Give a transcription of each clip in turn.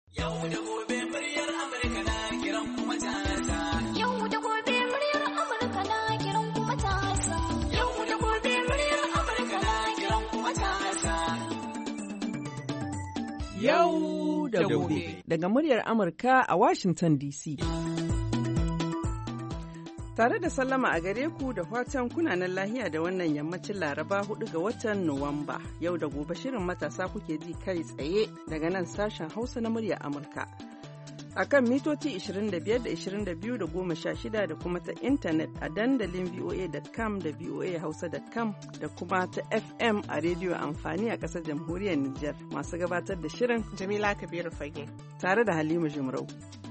Yau da gobe muryar Amurka na kiran kuma matasa. Yau da gobe muryar Amurka na kiran kuma matasa. Yau da gobe muryar Amurka na kiran kuma matasa. Yau da gobe. Daga muryar Amurka a Washington DC. Tare da sallama a gare ku da fatan kunanan lahiya da wannan yammacin Laraba 4 ga watan Nuwamba. Yau da gobe shirin matasa kuke ji kai tsaye daga nan sashen Hausa na muryar Amurka. A kan mitoci 25 da 22 da 16 da kuma ta intanet a dandalin voa.com da voahausa.com da kuma ta FM a rediyo amfani a ƙasar jamhuriyar Nijar. Masu gabatar da shirin Jamila Kabiru Fage tare da Halima Jumrau.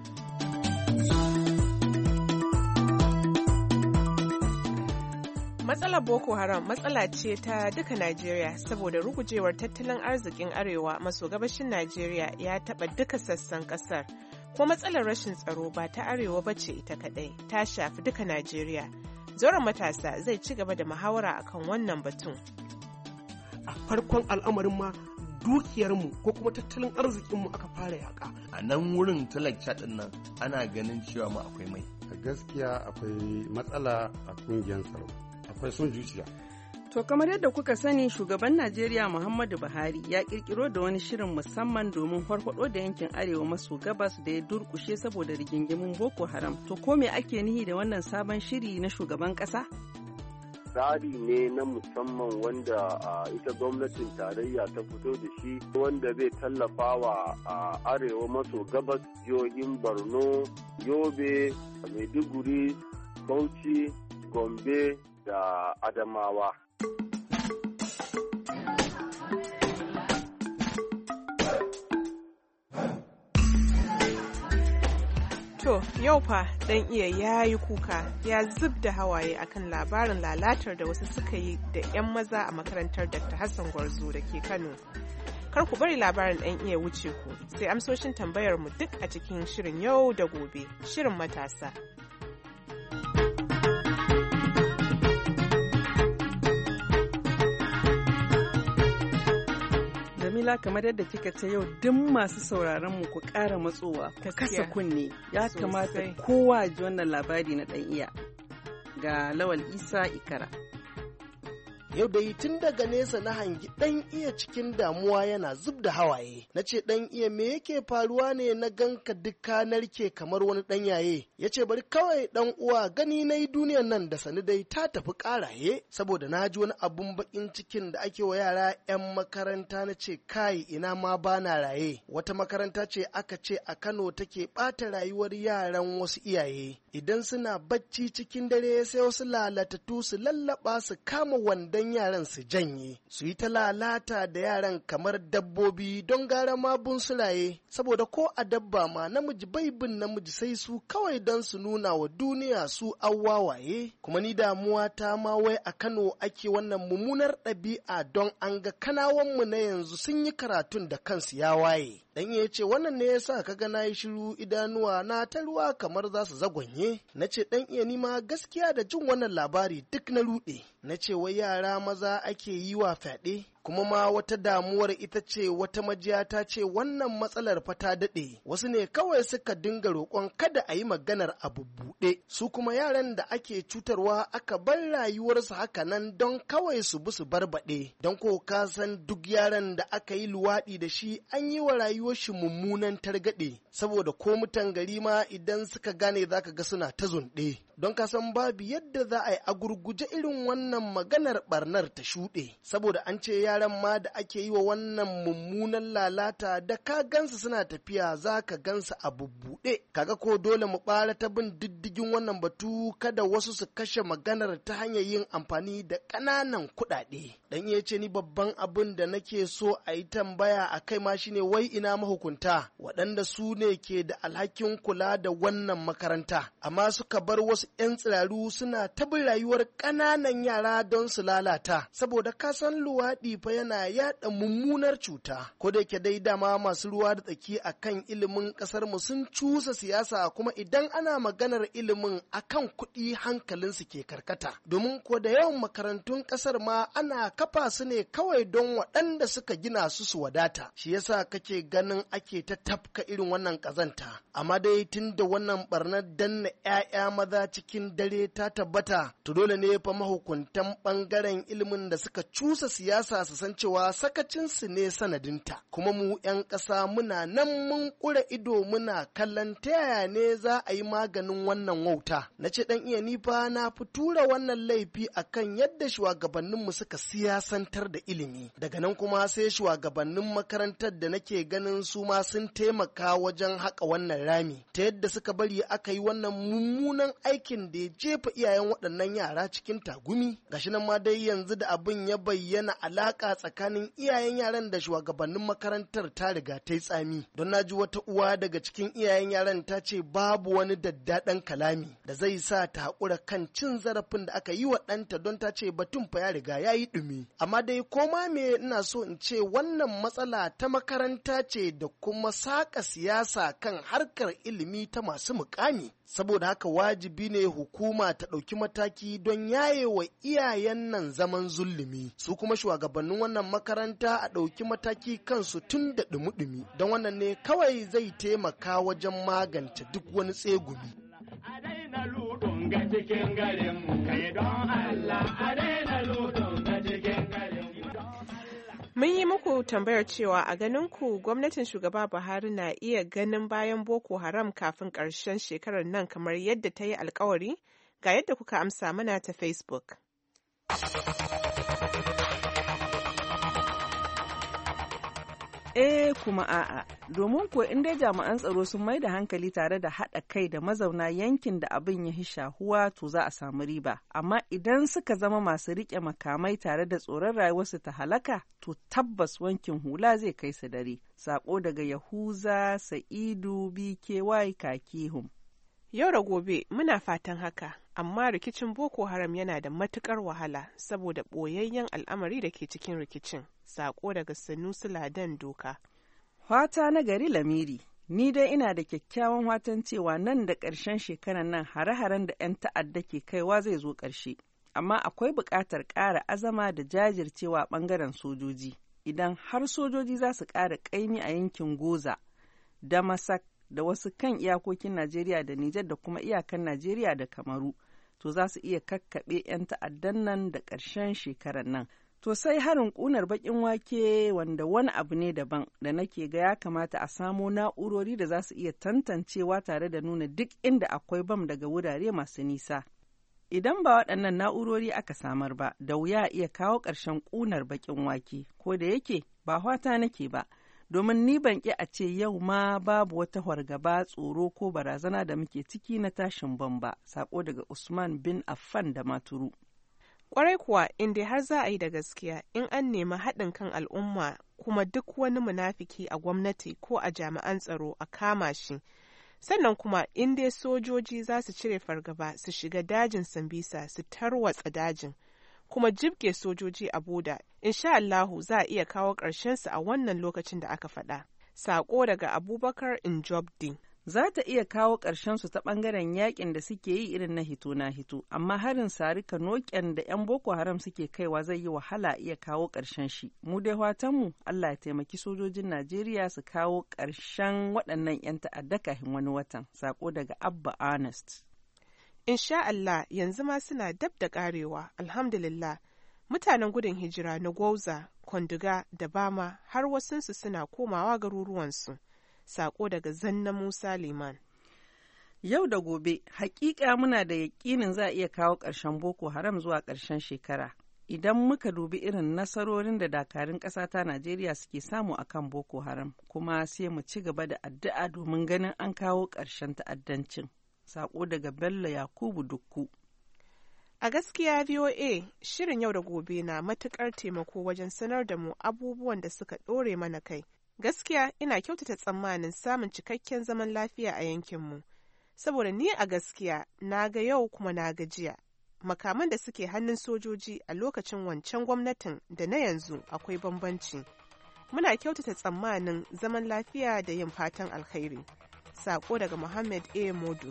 Matsalar Boko Haram matsala ce ta duka Najeriya saboda rugujewar tattalin arzikin arewa maso gabashin Najeriya ya taɓa duka sassan ƙasar. Kuma matsalar rashin tsaro ba ta arewa ba ce ita kaɗai, ta shafi duka Najeriya. Zauren matasa zai ci gaba da muhawara akan wannan batun. A farkon al'amarin ma dukiyarmu ko kuma tattalin arzikinmu aka fara yaƙa. A nan wurin talakca ɗin nan ana ganin cewa ma akwai mai. Gaskiya akwai matsala a ƙungiyar tsaro. Akwai son zuciya. To kamar yadda kuka sani shugaban Najeriya Muhammadu Buhari ya kirkiro da wani shirin musamman domin farfado da yankin arewa maso gabas da ya durkushe saboda rigingimun Boko Haram. To ko me ake nihi da wannan sabon shiri na shugaban kasa? Tsari ne na musamman wanda ita gwamnatin tarayya ta fito da shi wanda zai tallafa wa arewa maso gabas jihohin Borno, Yobe, Maiduguri, Bauchi, Gombe da Adamawa. To, yau fa ɗan iya ya yi kuka ya zub da hawaye akan labarin lalatar da wasu suka yi da 'yan maza a makarantar Dr. Hassan Gwarzo da ke Kano. Kar ku bari labarin ɗan iya wuce ku, sai amsoshin tambayar mu duk a cikin shirin yau da gobe, shirin matasa. Jamila kamar yadda kika ce yau duk masu sauraron mu ku ƙara matsowa ku kasa kunne ya kamata kowa ji wannan labari na ɗan iya ga Lawal Isa Ikara. Yau dai tun daga nesa na hangi ɗan iya cikin damuwa yana zub da hawaye. Na ce ɗan iya me yake faruwa ne na ganka duka narke kamar wani ɗan yaye. Ya ce bari kawai ɗan uwa gani na yi duniyan nan da sani dai ta tafi ƙaraye. Saboda na ji wani abun baƙin cikin da ake wa yara 'yan makaranta na ce kai ina ma ba na raye. Wata makaranta ce aka ce a Kano take ɓata rayuwar yaran wasu iyaye. Idan suna bacci cikin dare sai wasu lalatattu su lallaɓa su kama wandon yaran su janye su yi ta lalata da yaran kamar dabbobi don gara ma bunsulaye saboda ko a dabba ma namiji bai bin namiji sai su kawai don su nuna wa duniya su awwawaye kuma ni damuwa ta ma wai a Kano ake wannan mummunar ɗabi'a don an ga kanawanmu na yanzu sun yi karatun da kansu ya waye. Dan ya ce wannan ne yasa kaga na yi shiru idanuwa na ta ruwa kamar za su zagwanye. Na ce dan iya nima gaskiya da jin wannan labari duk na ruɗe. Na ce wai yara maza ake yi wa fyaɗe. Kuma ma wata damuwar ita ce wata majiya ta ce wannan matsalar fa ta daɗe. Wasu ne kawai suka dinga roƙon kada a yi maganar a bubbuɗe. Su kuma yaran da ake cutarwa aka bar rayuwarsu haka nan don kawai su bi su barbaɗe. Don ko ka san duk yaran da aka yi luwaɗi da shi an yi wa rayuwar shi mummunan targaɗe. Saboda ko mutan gari ma idan suka gane za ka ga suna ta zunɗe. Don ka san babu yadda za a yi a gurguje irin wannan maganar ɓarnar ta shuɗe. Saboda an ce yaran ma da ake yi wa wannan mummunan lalata da ka gansu suna tafiya za ka gansu a bubbuɗe. Kaga ko dole mu ɓara ta bin diddigin wannan batu kada wasu su kashe maganar ta hanyar yin amfani da ƙananan kuɗaɗe. Dan iya ce ni babban abin da nake so a yi tambaya a kai ma shine wai ina mahukunta waɗanda su ne ke da alhakin kula da wannan makaranta amma suka bar wasu 'yan tsiraru suna ta bin rayuwar ƙananan yara don su lalata saboda ka san luwaɗi fa yana yada mummunar cuta. Ko da yake dai dama masu ruwa da tsaki akan ilimin kasar mu sun cusa siyasa, kuma idan ana maganar ilimin akan kuɗi hankalinsu ke karkata. Domin ko da yawan makarantun kasar ma ana kafa su ne kawai don waɗanda suka gina su wadata. Shi yasa kake ganin ake ta tafka irin wannan kazanta. Amma dai tun da wannan barnar danna 'ya'ya maza cikin dare ta tabbata, to dole ne fa mahukuntan bangaren ilimin da suka cusa siyasa su san cewa sakacinsu ne sanadinta. Kuma mu 'yan ƙasa muna nan mun ƙura ido muna kallon ta yaya ne za a yi maganin wannan wauta. Na ce ɗan iya nifa na fi tura wannan laifi akan yadda shugabanninmu suka siyasantar da ilimi. Daga nan kuma sai shugabannin makarantar da nake ganin su ma sun taimaka wajen haƙa wannan rami, ta yadda suka bari aka yi wannan mummunan aikin da ya jefa iyayen waɗannan yara cikin tagumi. Gashi nan ma dai yanzu da abin ya bayyana alaƙa tsakanin iyayen yaran da shugabannin makarantar ta riga ta yi tsami. Don na ji wata uwa daga cikin iyayen yaran ta ce babu wani daddaɗan kalami da zai sa ta haƙura kan cin zarafin da aka yi wa ɗanta, don ta ce batun fa ya riga ya yi ɗumi. Amma dai koma me ina so in ce wannan matsala ta makaranta ce da kuma saƙa siyasa kan harkar ilimi ta masu mukami. Saboda haka wajibi ne hukuma ta ɗauki mataki don yaye wa iyayen nan zaman zulumi. Su kuma shugabannin wannan makaranta a ɗauki mataki kansu tun da ɗumi-ɗumi, don wannan ne kawai zai taimaka wajen magance duk wani tsegumi. A daina ludun ga cikin garin kai don Allah, a daina ludun ga cikin garin. Mun yi muku tambayar cewa a ganin ku gwamnatin shugaba Buhari na iya ganin bayan Boko Haram kafin ƙarshen shekarar nan kamar yadda ta yi alkawari? Ga yadda kuka amsa mana ta Facebook. Kuma a'a, domin ko in dai jami'an tsaro sun mai da hankali tare da haɗa kai da mazauna yankin da abin ya shahuwa, to za a samu riba. Amma idan suka zama masu riƙe makamai tare da tsoron rayuwarsu ta halaka, to tabbas wankin hula zai kai su dare. Sako daga Yahuza Sa'idu BKY Kakihum. Yau da gobe muna fatan haka, amma rikicin Boko Haram yana da matukar wahala saboda ɓoyayyen al'amari da ke cikin rikicin. Sako daga Sanusi Ladan Doka. Fata na gari Lamiri, ni dai ina da kyakkyawan watan cewa nan da ƙarshen shekarar nan hare-haren da 'yan ta'adda ke kaiwa zai zo ƙarshe. Amma akwai buƙatar ƙara azama da jajircewa ɓangaren sojoji. Idan har sojoji za su ƙara ƙaimi a yankin Goza, Damasak, da wasu kan iyakokin Najeriya da Nijar da kuma iyakan Najeriya da Kamaru, to za su iya kakkaɓe 'yan ta'addan nan da ƙarshen shekarar nan. To sai harin ƙunar baƙin wake wanda wani abu ne daban da nake ga ya kamata a samo na'urori da za su iya tantancewa tare da nuna duk inda akwai bam daga wurare masu nisa. Idan ba waɗannan na'urori aka samar ba, da wuya a iya kawo ƙarshen ƙunar baƙin wake, ko da yake ba hwata nake ba. Domin ni ban ƙi a ce yau ma babu wata fargaba, tsoro ko barazana da muke ciki na tashin bamba. Sako daga Usman bin Affan da Maturu. Kwarai kuwa, inda har za a yi da gaskiya in an nemi haɗin kan al'umma, kuma duk wani munafiki a gwamnati ko a jami'an tsaro a kama shi. Sannan kuma in dai sojoji za su cire fargaba su shiga dajin Sambisa su tarwatsa dajin, kuma jibge sojoji a boda, insha Allahu za a iya kawo ƙarshensu a wannan lokacin da aka faɗa. Sako daga Abubakar Injobdi. Za ta iya kawo ƙarshensu ta ɓangaren yakin da suke yi irin na hito na hito, amma harin sarika noƙen da 'yan Boko Haram suke kaiwa zai yi wahala iya kawo ƙarshen shi. Mu dai fatanmu Allah ya taimaki sojojin Najeriya su kawo ƙarshen waɗannan 'yan ta'adda kafin wani watan. Sako daga Abba Honest. Insha Allah yanzu ma suna dab da ƙarewa, alhamdulillah. Mutanen gudun hijira na Gwauza, Kwanduga da Bama har wasunsu suna komawa garuruwansu. Sako daga Zanna Musa Liman. Yau da gobe, hakika muna da yaƙinin za a iya kawo ƙarshen Boko Haram zuwa ƙarshen shekara. Idan muka dubi irin nasarorin da dakarun ƙasa ta Najeriya suke samu a kan Boko Haram, kuma sai mu ci gaba da addu'a domin ganin an kawo ƙarshen ta'addancin. Sako daga Bello Yakubu Dukku. A gaskiya VOA, shirin yau da gobe na matuƙar taimako wajen sanar da mu abubuwan da suka ɗore mana kai. Gaskiya ina kyautata tsammanin samun cikakken zaman lafiya a yankinmu, saboda ni a gaskiya na ga yau kuma na ga jiya. makaman da suke hannun sojoji a lokacin wancan gwamnatin da na yanzu akwai bambanci. Muna kyautata tsammanin zaman lafiya da yin fatan alkhairi. Sako daga Muhammad A. Modu.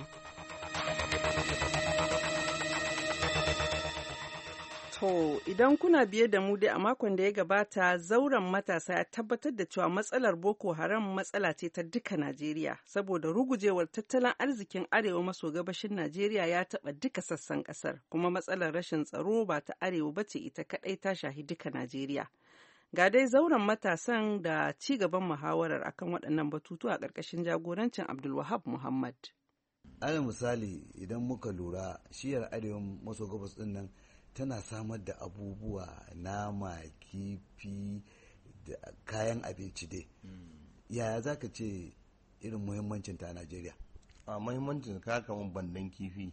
To, idan kuna biye da mu dai a makon da ya gabata, zauren matasa ya tabbatar da cewa matsalar Boko Haram matsala ce ta duka Najeriya, saboda rugujewar tattalin arzikin arewa maso gabashin Najeriya ya taɓa duka sassan ƙasar, kuma matsalar rashin tsaro ba ta arewa ba ce ita kaɗai ta shahi duka Najeriya. Ga dai zauren matasan da ci gaban muhawarar akan waɗannan batutu a ƙarƙashin jagorancin Abdulwahab Muhammad. Alal misali idan muka lura shiyar arewa maso gabas ɗin nan tana samar da abubuwa nama kifi da kayan abinci dai. Yaya za ka ce irin muhimmancin ta a Najeriya? A muhimmancin ka kamar bandan kifi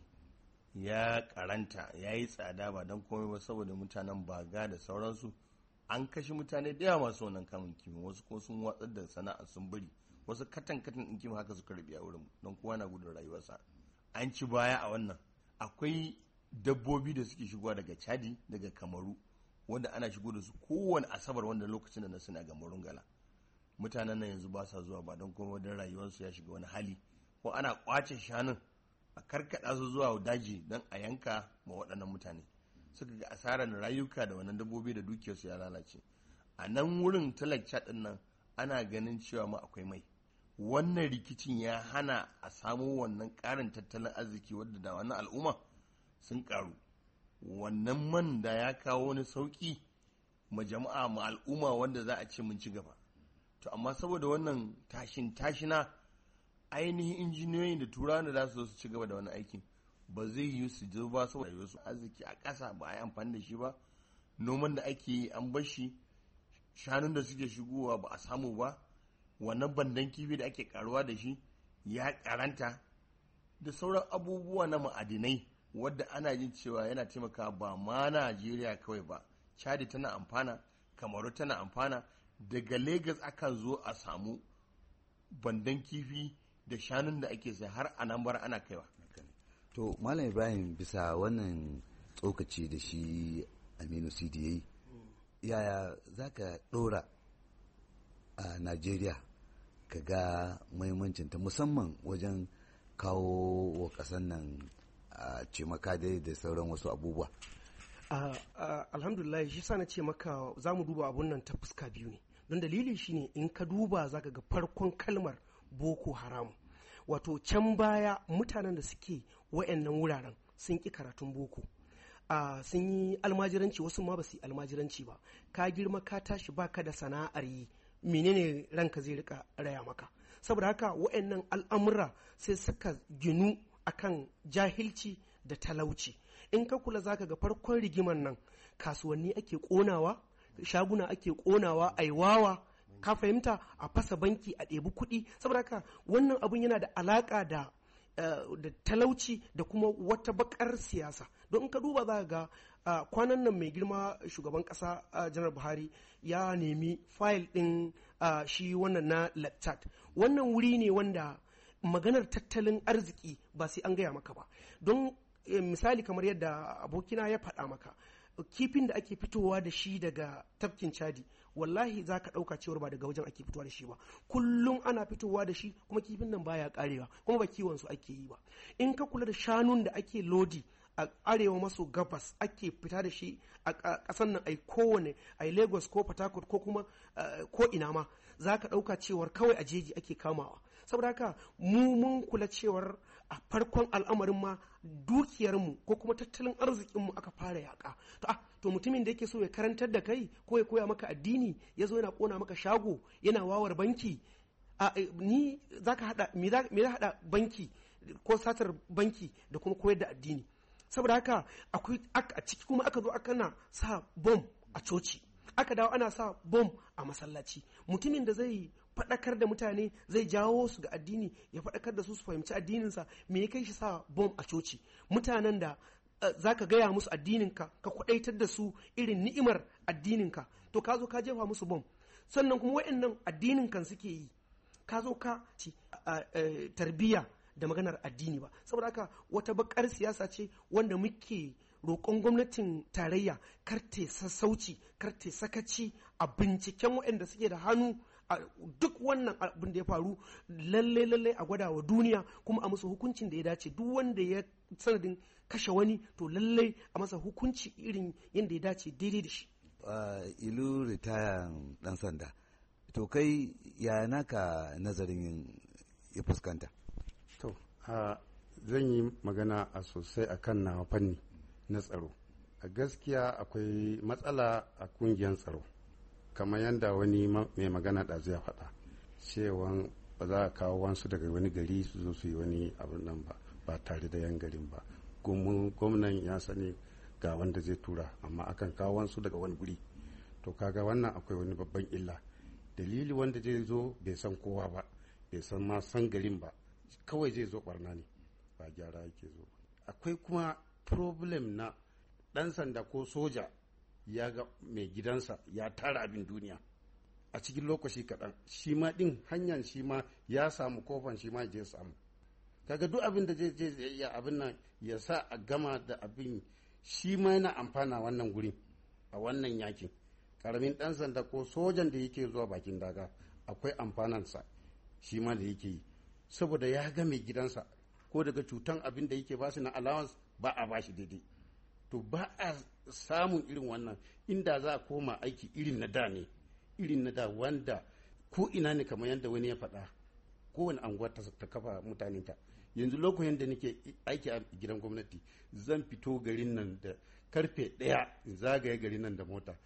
ya karanta ya yi tsada ba don komai ba saboda mutanen baga da sauransu an kashe mutane da yawa masu wannan kamun kifi, wasu ko sun watsar da sana'a sun bari, wasu katan ɗin kifi haka suka rabi a wurin don kowa na gudun rayuwarsa. An ci baya a wannan. Akwai dabbobi da suke shigowa daga Chadi, daga Kamaru, wanda ana shigo da su kowane asabar, wanda lokacin da na suna ga Gala. Mutanen nan yanzu ba sa zuwa ba don kuma don rayuwarsu ya shiga wani hali, ko ana kwace shanun a karkada su zuwa daji don a yanka ma waɗannan mutane. Suka ga asarar rayuka da wannan dabbobi da dukiyarsu ya lalace. A nan wurin talakca ɗin nan ana ganin cewa ma akwai mai. Wannan rikicin ya hana a samu wannan ƙarin tattalin arziki wadda da wannan al'umma sun karu. Wannan man da ya kawo wani sauki ma jama'a ma al'umma wanda za a ce mun ci gaba. To amma saboda wannan tashina ainihin injiniyoyin da turawa da za su zo su ci gaba da wani aikin ba zai yi su zo ba saboda rayuwarsu arziki a ƙasa ba a yi amfani da shi ba, noman da ake yi an bar shi, shanun da suke shigowa ba a samu ba, wannan bandan kifi da ake karuwa da shi ya karanta, da sauran abubuwa na ma'adinai wadda ana jin cewa yana taimakawa ba ma Najeriya kawai ba. Chadi tana amfana, Kamaru tana amfana, daga Lagos akan zo a samu bandan kifi da shanun da ake sai har Anambra ana kaiwa. To Malam Ibrahim, bisa wannan tsokaci da shi Aminu Sidi yayi, yaya za ka ɗora a Najeriya ka ga muhimmancinta musamman wajen kawo wa ƙasar nan a ce maka dai da sauran wasu abubuwa? Alhamdulillah, shi sa na ce maka za mu duba abun nan ta fuska biyu ne. Don dalili shine in ka duba za ka ga farkon kalmar Boko Haram, wato can baya mutanen da suke wa'annan wuraren sun ƙi karatun boko, sun yi almajiranci, wasu ma ba su yi almajiranci ba. Ka girma ka tashi baka da sana'ar yi, menene ranka zai rika raya maka? Saboda haka wa'annan al'amura sai suka ginu akan jahilci da talauci. In ka kula zaka ga farkon rigiman nan kasuwanni ake ƙonawa, shaguna ake ƙonawa, aiwawa, ka fahimta, a fasa banki a ɗebi kuɗi. Saboda haka wannan abun yana da alaƙa da talauci da kuma wata bakar siyasa. Don in ka duba za ga kwanan nan mai girma shugaban ƙasa janar Buhari ya nemi fayil ɗin shi wannan na lactat. Wannan wuri ne wanda maganar tattalin arziki ba sai an gaya maka ba. Don misali kamar yadda abokina ya faɗa maka, kifin da ake fitowa da shi daga tafkin Chadi, wallahi za ka ɗauka cewar ba daga wajen ake fitowa da shi ba. Kullum ana fitowa da shi, kuma kifin nan baya karewa, kuma ba kiwon su ake yi ba. In ka kula da shanun da ake lodi a arewa maso gabas ake fita da shi a ƙasar nan, ai kowane, ai Lagos ko Port Harcourt ko kuma ko ina ma, za ka ɗauka cewar kawai a jeji ake kamawa. Saboda haka mun kula cewar a farkon al'amarin ma dukiyarmu ko kuma tattalin arzikinmu aka fara yaƙa. To mutumin da yake so ya karantar da kai ko ya koya maka addini, ya zo yana ƙona maka shago, yana wawar banki, ni za ka haɗa, me za haɗa banki ko satar banki da kuma koyar da addini? Saboda haka akwai a ciki kuma aka zo aka na sa bom a coci, aka dawo ana sa bom a masallaci. Mutumin da zai faɗakar da mutane, zai jawo su ga addini, ya faɗakar da su su fahimci addininsa, me ya kai shi sa bom a coci? Mutanen da za ka gaya musu addininka, ka kwaɗaitar da su irin ni'imar addininka, to ka zo ka jefa musu bom. Sannan kuma wa'annan addinin kan suke yi, ka zo ka ci tarbiyya da maganar addini ba. Saboda haka wata bakar siyasa ce wanda muke roƙon gwamnatin tarayya kar ta sassauci, kar ta sakaci a binciken waɗanda suke da hannu a duk wannan abin da ya faru. Lalle a gwada wa duniya kuma a musu hukuncin da ya dace. Duk wanda ya sanadin kashe wani to lalle a masa hukunci irin yadda ya dace daidai da shi. Ilu ritayan dan sanda, to kai ya naka nazarin ya fuskanta? To zan yi magana a sosai akan na fanni na tsaro. A gaskiya akwai matsala a kungiyar tsaro, kamar yadda wani mai magana da zai faɗa cewa ba za a kawo wansu daga wani gari su zo su yi wani abin nan ba tare da yan garin ba. Gwamnan ya sani ga wanda zai tura, amma akan kawo wansu daga wani guri. To kaga wannan akwai wani babban illa. Dalili wanda zai zo bai san kowa ba, bai san ma san garin ba, kawai zai zo barna ne, ba gyara yake zo. Akwai kuma problem na ɗan sanda ko soja ya ga mai gidansa ya tara abin duniya a cikin lokaci kaɗan, shi ma ɗin hanyar shi ma ya samu kofan shi ma je samu. Kaga duk abin da zai ya abin nan ya sa a gama da abin, shi ma yana amfana wannan gurin a wannan yakin. Karamin ɗan sanda ko sojan da yake zuwa bakin daga akwai amfanansa shi ma da yake yi, saboda ya ga mai gidansa ko daga cutan abin da yake basu na allowance ba a bashi daidai. To ba a samun irin wannan inda za a koma aiki irin na da ne, irin na da wanda ko ina ne kamar yadda wani ya faɗa, kowane anguwa ta kafa mutanenta. Yanzu lokacin da nake aiki a gidan gwamnati zan fito garin nan da karfe 1 in zagaye garin nan da mota,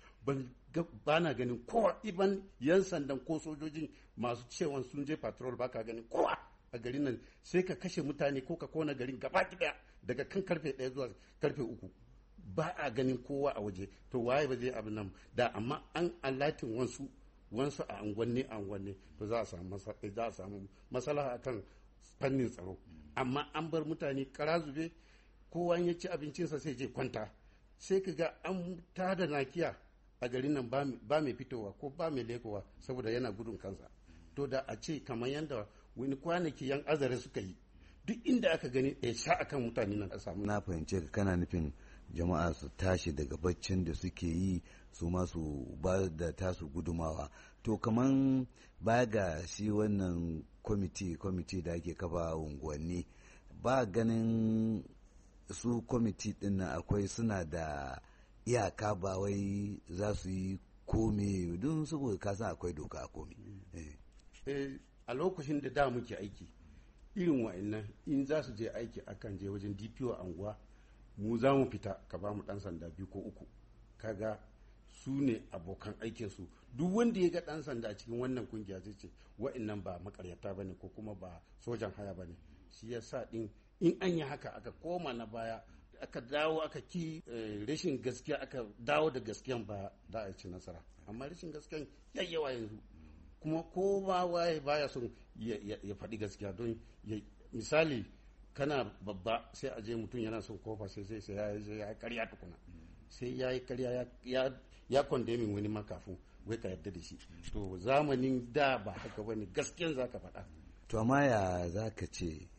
ba na ganin kowa, iban yan sandan ko sojojin masu cewa sun je patrol ba ka ganin kowa a garin nan. Sai ka kashe mutane ko ka kona garin gaba ɗaya daga kan karfe 1 zuwa karfe 3, ba a ganin kowa a waje. To waye ba zai abin nan da, amma an alatin wansu a angwanne to za a samu maslaha akan fannin tsaro. Amma an bar mutane kara zube, kowa ya ci abincinsa sai je kwanta, sai ka ga an tada nakiya a garin nan ba mai fitowa ko ba mai lekowa saboda yana gudun kansa. To da a ce kamar yadda wani kwanaki yan azare suka yi, duk inda aka gani sha akan mutane nan a samu. Na fahimce ka, kana nufin jama'a su tashi daga baccin da suke yi su ma su ba da tasu gudumawa. To kaman baya ga shi wannan kwamiti da ake kafa unguwanni, ba ganin su kwamiti din akwai suna da iyaka, ba wai za su yi kome don saboda kasan akwai doka a kome. A lokacin da muke aiki irin wa'annan, in za su je aiki akan je wajen DPO anguwa, mu za mu fita ka ba mu dan sanda 2 ko 3, kaga su ne abokan aikinsu. Duk wanda ya ga dan sanda a cikin wannan kungiya zai ce wa'annan ba makaryata bane ko kuma ba sojan haya bane. Shi yasa din in an yi haka aka koma na baya, aka dawo aka ki rashin gaskiya, aka dawo da gaskiyan ba da a ci nasara. Amma rashin gaskiyan yayyawa yanzu, kuma ko ba waye baya son ya faɗi gaskiya. Don misali kana babba sai a je mutum yana son kofa sai ya karya tukuna, sai ya yi karya ya kondemin wani makafin wai ka yarda da shi. To zamanin da ba haka bane, gaskiyan za ka faɗa. To amma ya za ka ce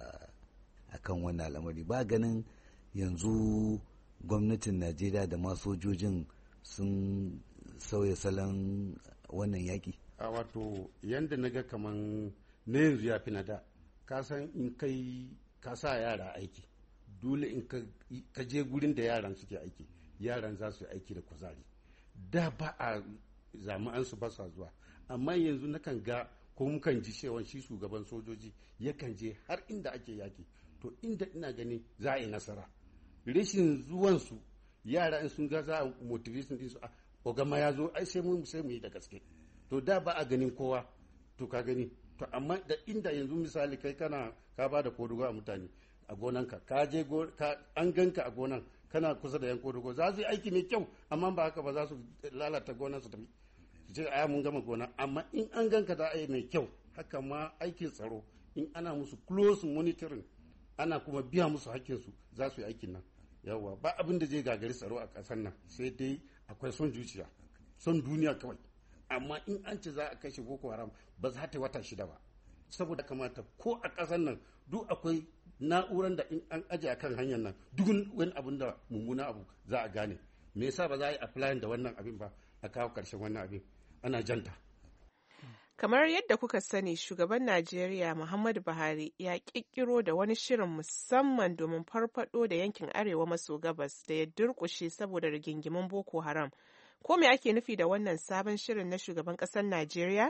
a kan wannan al'amari? Ba ganin yanzu gwamnatin Najeriya da ma sojojin sun sauya salon wannan yaƙi? A wato yanda na ga kaman na yanzu ya fi na da. Ka san in kai ka sa yara aiki, dole in ka je gurin da yaran suke aiki, yaran za su yi aiki da kuzari. Da ba a jami'an su ba sa zuwa, amma yanzu nakan ga ko mukan ji cewa shi shugaban sojoji yakan je har inda ake yaki. To inda ina gani za a yi nasara. Rashin zuwansu yara in sun ga za a motivation din su, ogama ya zo ai sai mu yi da gaske. To da ba a ganin kowa, to ka gani. To amma da inda yanzu misali kai ka ba da kodugo a mutane a gonanka, ka je an ganka a gonan kana kusa da yan kodugo, za su yi aiki mai kyau, amma ba haka ba za su lalata gonan su tafi su ce aya mun gama gona. Amma in an ganka da ai mai kyau, haka ma aikin tsaro in ana musu close monitoring, ana kuma biya musu hakkinsu, za su yi aikin nan. Yawwa ba abin da zai gagari tsaro a ƙasar nan, sai dai akwai son zuciya, son duniya kawai. Amma in an ce za a kashe Boko Haram ba za ta wata 6 ba, saboda kamata ko a ƙasar nan duk akwai na'urar da in an aje a kan hanyar nan duk wani abin da mummuna abu za a gane. Me yasa ba za a yi applying da wannan abin ba a kawo ƙarshen wannan abin ana janta. Kamar yadda kuka sani, shugaban Najeriya Muhammadu Buhari ya ƙirƙiro da wani shirin musamman domin farfaɗo da yankin arewa maso gabas da ya durƙushe saboda rigingimin Boko Haram. Ko me ake nufi da wannan sabon shirin na shugaban ƙasar Najeriya?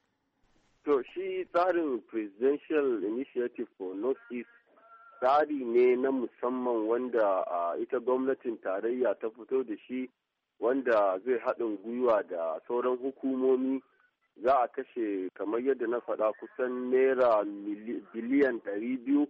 To shi tsarin Presidential Initiative for North East tsari ne na musamman wanda ita gwamnatin tarayya ta fito da shi, wanda zai haɗin gwiwa da sauran hukumomi. Za a kashe kamar yadda na faɗa kusan naira biliyan 200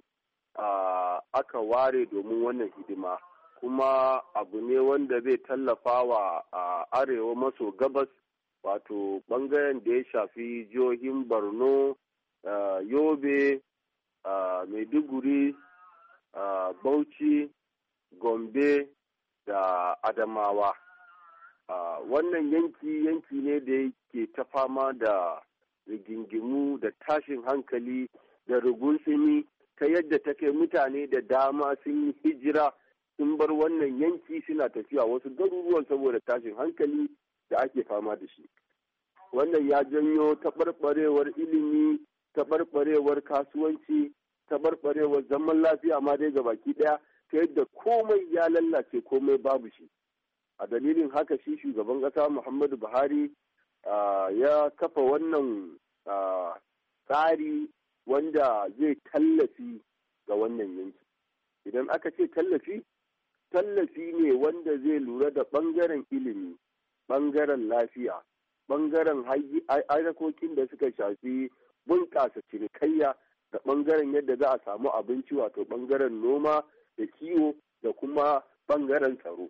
aka ware domin wannan hidima, kuma abu ne wanda zai tallafa wa arewa maso gabas, wato ɓangaren da ya shafi jihohin Borno, Yobe, Maiduguri, Bauchi, Gombe da Adamawa. Wannan yanki ne da yake ta fama da rigingimu da tashin hankali da rugunsumi, ta yadda ta kai mutane da dama sun yi hijira sun bar wannan yanki suna tafiya wasu garuruwan saboda tashin hankali da ake fama da shi. Wannan ya janyo taɓarɓarewar ilimi, taɓarɓarewar kasuwanci, taɓarɓarewar zaman lafiya ma dai gabaki ɗaya, ta yadda komai ya lallace, komai babu shi. A dalilin haka shi shugaban ƙasa Muhammadu Buhari ya kafa wannan tsari wanda zai tallafi ga wannan yanki. Idan aka ce tallafi ne wanda zai lura da ɓangaren ilimi, ɓangaren lafiya, ɓangaren harkokin da suka shafi bunƙasa cinikayya, da ɓangaren yadda za a samu abinci, wato ɓangaren noma da kiwo, da kuma ɓangaren tsaro.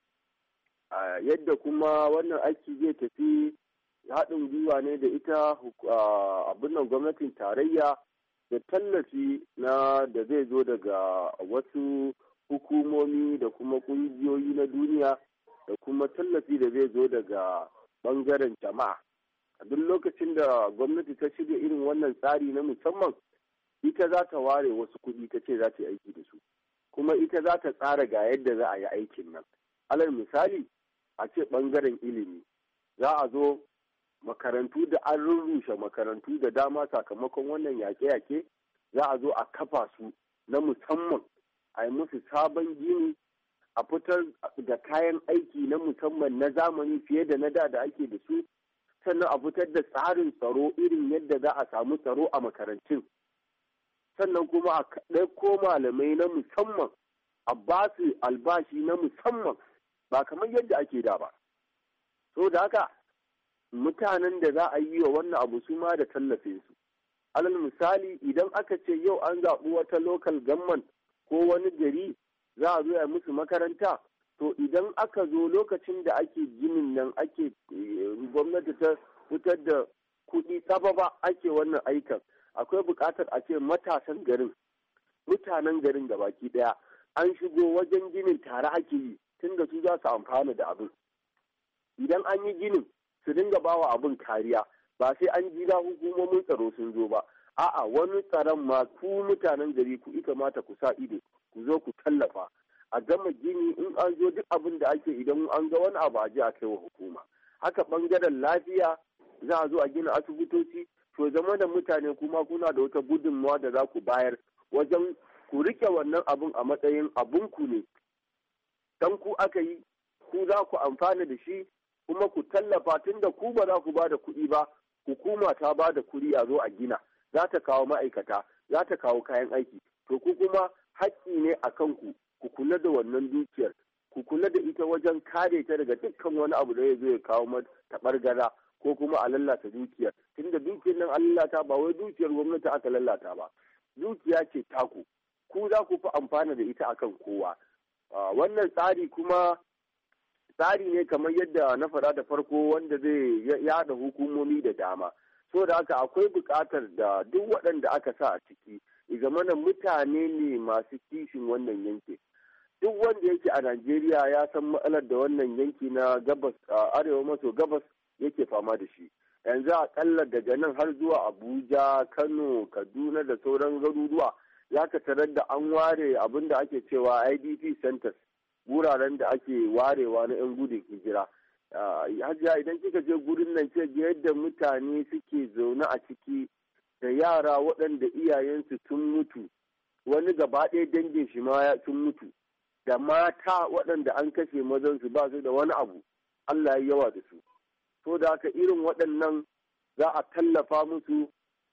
Yadda kuma wannan aiki zai tafi haɗin gwiwa ne da ita abin nan gwamnatin tarayya, da tallafi da zai zo daga wasu hukumomi da kuma ƙungiyoyi na duniya, da kuma tallafi da zai zo daga ɓangaren jama'a. A duk lokacin da gwamnati ta shirya irin wannan tsari na musamman, ita za ta ware wasu kuɗi ta ce za ta yi aiki da su, kuma ita za ta tsara ga yadda za a yi aikin nan. Alal misali, a ce ɓangaren ilimi, za a zo makarantu da an rurrushe makarantu da dama sakamakon wannan yaƙe-yaƙe, za a zo a kafa su na musamman, a yi musu sabon gini, a fitar da kayan aiki na musamman na zamani fiye da na da ake da su, sannan a fitar da tsarin tsaro irin yadda za a samu tsaro a makarantun, sannan kuma a ɗauko malamai na musamman, a ba su albashi na musamman, ba kamar yadda ake da ba. So da haka mutanen da za a yi wa wannan abu su ma da tallafin su. Alal misali, idan aka ce yau an zaɓi wata local government ko wani gari za a zo ya musu makaranta, to idan aka zo lokacin da ake ginin nan ake gwamnati ta fitar da kuɗi sababa ake wannan aikan, akwai buƙatar a ce matasan garin, mutanen garin da baki ɗaya an shigo wajen ginin tare ake yi, tunda su za su amfana da abin. Idan an yi ginin su dinga bawa abin kariya, ba sai an jira hukumomin tsaro sun zo ba. A'a, wani tsaron ma ku mutanen gari ku kamata ku sa ido, ku zo ku tallafa. A gama gini, in an zo duk abin da ake, idan an ga wani abu a je a kai wa hukuma. Haka ɓangaren lafiya, za a zo a gina asibitoci, to zama da mutane kuma kuna da wata gudunmawa da za ku bayar wajen ku rike wannan abin a matsayin abinku ne. Dan ku aka yi, ku za ku amfana da shi, kuma ku tallafa, tun da ku ba za ku ba da kuɗi ba, hukuma ta ba da kuɗi a zo a gina, za ta kawo ma'aikata, za ta kawo kayan aiki, to ku kuma haƙƙi ne a kanku, ku kula da wannan dukiyar, ku kula da ita wajen kare ta daga dukkan wani abu da ya zo ya kawo mata taɓargaza ko kuma a lallata dukiyar, tunda dukiyar nan an lallata ba wai dukiyar gwamnati aka lallata ba, dukiya ce taku, ku za ku fi amfana da ita akan kowa. Wannan tsari kuma tsari ne kamar yadda na faɗa da farko, wanda zai yada hukumomi da dama. So da haka akwai buƙatar da duk waɗanda aka sa a ciki, zamana mutane ne masu kishin wannan yanki. Duk wanda yake a Najeriya ya san matsalar da wannan yanki na gabas, arewa maso gabas yake fama da shi. yanzu akalla daga nan har zuwa Abuja, Kano, Kaduna da sauran garuruwa za ka tarar da an ware abin da ake cewa IDP centers, wuraren da ake warewa na 'yan gudun hijira. Hajiya idan kika je gurin nan ce yadda mutane suke zaune a ciki da yara waɗanda iyayensu sun mutu, wani gaba ɗaya dangin shi ma sun mutu, da mata waɗanda an kashe mazansu ba su da wani abu, Allah ya yawa da su. So da haka irin waɗannan za a tallafa musu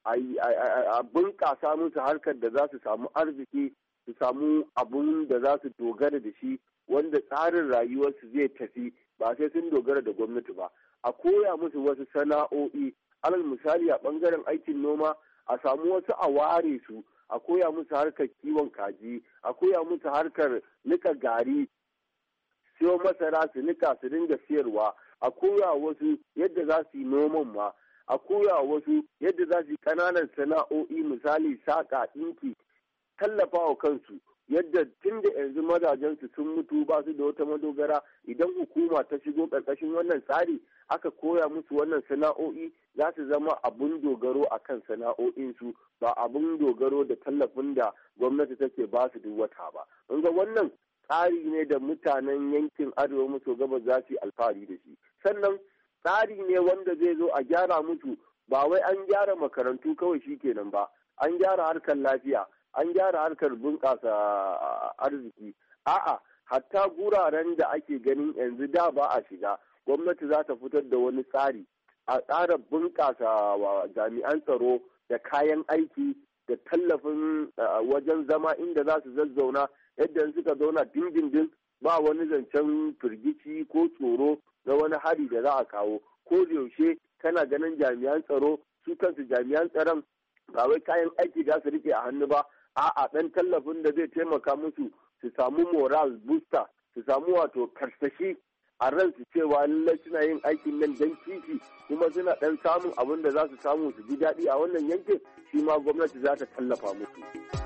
a bunƙasa musu harkar da za su samu arziki, su samu abun da za su dogara da shi, wanda tsarin rayuwarsu zai tafi ba sai sun dogara da gwamnati ba. A koya musu wasu sana'o'i, alal misali a ɓangaren aikin noma a samu wasu a ware su, a koya musu harkar kiwon kaji, a koya musu harkar nika gari, siyo masara su nika su dinga siyarwa, a koya wasu yadda za su yi noman ma, a koya wasu yadda za su yi ƙananan sana'o'i, misali saƙa, ɗinki, tallafa wa kansu, yadda tun da yanzu mazajensu sun mutu ba su da wata madogara, idan hukuma ta shigo ƙarƙashin wannan tsari aka koya musu wannan sana'o'i za su zama abun dogaro a kan sana'o'insu, ba abun dogaro da tallafin da gwamnati take ba su duk wata ba. Ga wannan tsari ne da mutanen yankin arewa maso gabas za su yi alfahari da shi. Sannan tsari ne wanda zai zo a gyara musu, ba wai an gyara makarantu kawai shi kenan ba, an gyara harkar lafiya, an gyara harkar bunƙasa arziki. A'a, hatta guraren da ake ganin yanzu da ba a shiga, gwamnati za ta fitar da wani tsari a tsara bunƙasa wa jami'an tsaro da kayan aiki da tallafin wajen zama inda za su zazzauna, yadda suka zauna dindindin ba wani zancen firgici ko tsoro na wani hari da za a kawo. Ko da yaushe kana ganin jami'an tsaro, su kansu jami'an tsaron ba wai kayan aiki za su rike a hannu ba, a'a ɗan tallafin da zai taimaka musu su samu moral booster, su samu wato karsashi a ransu cewa lallai suna yin aikin nan don kishi, kuma suna ɗan samun abin da za su samu su ji daɗi a wannan yankin, shi ma gwamnati za ta tallafa musu.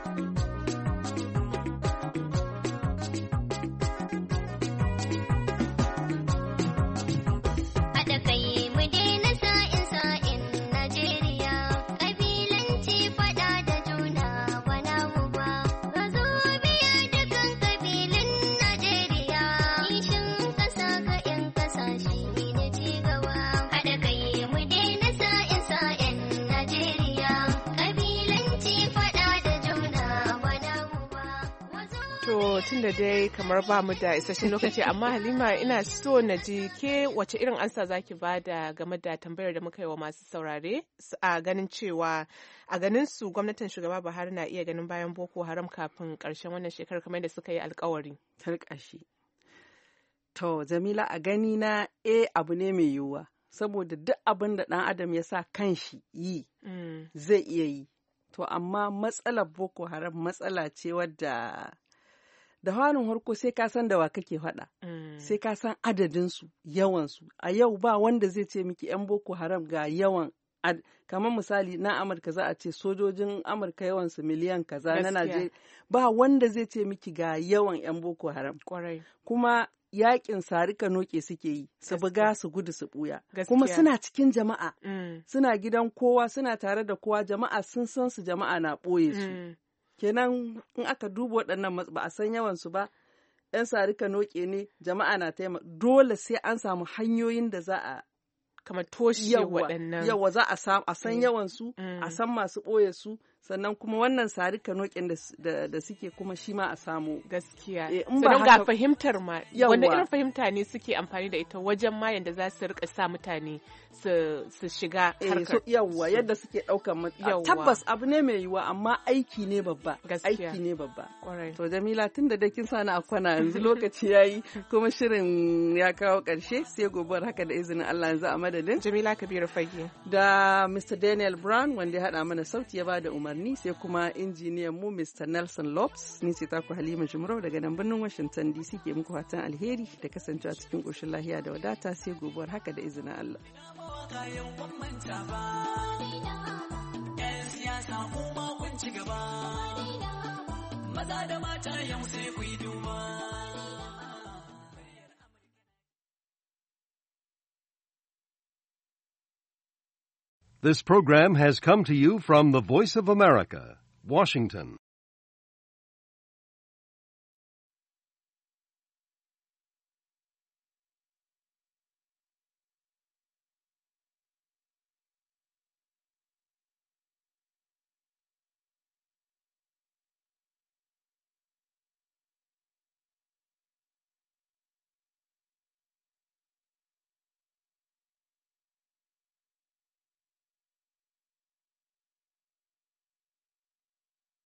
tun da dai kamar ba mu da isasshen lokaci amma Halima ina so na ji ke wace irin ansa zaki bada game da tambayar da muka yi wa masu saurare a ganin cewa a ganin su gwamnatin shugaba Buhari na iya ganin bayan Boko Haram kafin karshen wannan shekarar kamar da suka yi alkawari. Tarkashi. To Jamila a gani na abu ne mai yiwuwa saboda duk abin da ɗan adam ya sa kanshi yi zai iya yi. To amma matsalar Boko Haram matsala ce wadda da harin harko sai ka san da wa kake faɗa, sai ka san adadinsu, yawansu. A yau ba wanda zai ce miki 'yan Boko Haram ga yawan, kamar misali na Amurka za a ce sojojin Amurka yawansu miliyan kaza, na Najeriya ba wanda zai ce miki ga yawan 'yan Boko Haram. Kuma yakin sarika noke suke yi, su buga su gudu su buya. Kuma suna cikin jama'a, suna gidan kowa, suna tare da kowa, jama'a sun san su, jama'a na ɓoye su. Kenan in aka duba waɗannan ba a san yawansu ba, 'yan sarika noke ne, jama'a na taimaka, dole sai an samu hanyoyin da za a kamar toshe waɗannan. Yawa za a san yawansu, a san masu ɓoye su, sannan kuma wannan sarika nokin da suke kuma shi ma a samu. Gaskiya. Sannan ga fahimtar ma, wanda irin fahimta ne suke amfani da ita wajen ma yadda za su rika sa mutane su shiga harkar. Yawwa yadda suke ɗaukan tabbas abu ne mai yiwuwa amma aiki ne babba. Aiki ne babba. To Jamila tun da kin sani a kwana yanzu lokaci yayi kuma shirin ya kawo ƙarshe sai gobe haka da izinin Allah yanzu a madadin. Jamila Kabiru Fage. Da Mr. Daniel Brown wanda ya haɗa mana sauti ya bada umarni sai kuma injiniyan mu Mr. Nelson Lopes. Ni ce taku Halima Jumrau daga nan birnin Washington DC ke muku fatan alheri da kasancewa cikin ƙoshin lahiya da wadata sai gobe haka da izinin Allah. Maza da mata yau sai ku yi duba. This program has come to you from the Voice of America, Washington.